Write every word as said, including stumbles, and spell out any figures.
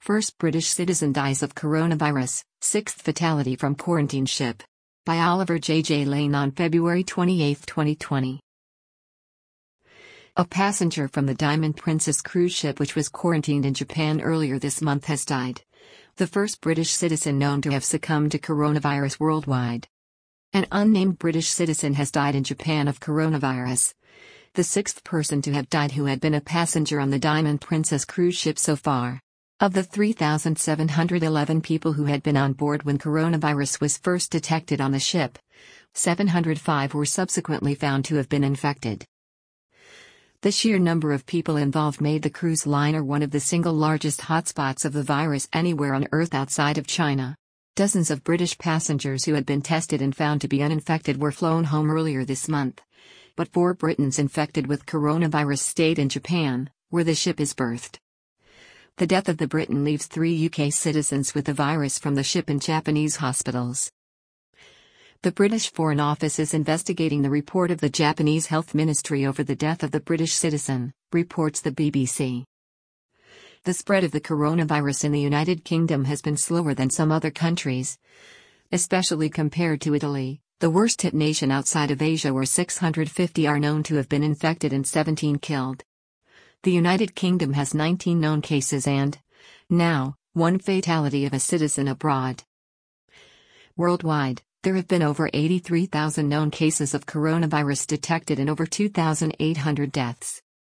First British citizen dies of coronavirus, sixth fatality from quarantine ship. By Oliver J. J. Lane on February twenty-eighth, twenty twenty. A passenger from the Diamond Princess cruise ship which was quarantined in Japan earlier this month has died. The first British citizen known to have succumbed to coronavirus worldwide. An unnamed British citizen has died in Japan of coronavirus. The sixth person to have died who had been a passenger on the Diamond Princess cruise ship so far. Of the three thousand seven hundred eleven people who had been on board when coronavirus was first detected on the ship, seven hundred five were subsequently found to have been infected. The sheer number of people involved made the cruise liner one of the single largest hotspots of the virus anywhere on Earth outside of China. Dozens of British passengers who had been tested and found to be uninfected were flown home earlier this month. But four Britons infected with coronavirus stayed in Japan, where the ship is berthed. The death of the Briton leaves three U K citizens with the virus from the ship in Japanese hospitals. The British Foreign Office is investigating the report of the Japanese Health Ministry over the death of the British citizen, reports the B B C. The spread of the coronavirus in the United Kingdom has been slower than some other countries, especially compared to Italy, the worst-hit nation outside of Asia, where six hundred fifty are known to have been infected and seventeen killed. The United Kingdom has nineteen known cases and, now, one fatality of a citizen abroad. Worldwide, there have been over eighty-three thousand known cases of coronavirus detected and over two thousand eight hundred deaths.